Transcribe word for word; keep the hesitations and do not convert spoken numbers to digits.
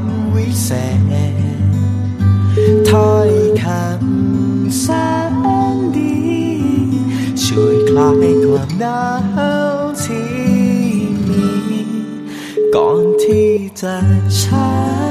ำวิเศษถ้อยคำแสนดีช่วยคลายความหนาวที่มีก่อนที่จะช้า